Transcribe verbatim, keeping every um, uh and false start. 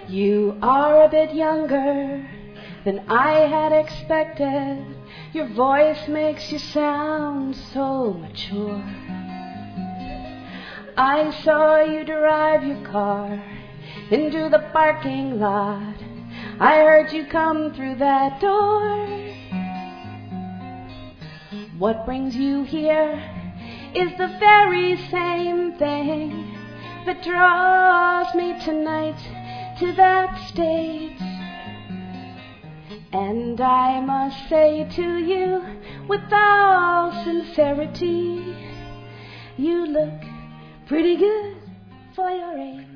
You are a bit younger than I had expected. Your voice makes you sound so mature. I saw you drive your car into the parking lot. I heard you come through that door. What brings you here is the very same thing that draws me tonight to that stage. And I must say to you with all sincerity, you look pretty good for your age.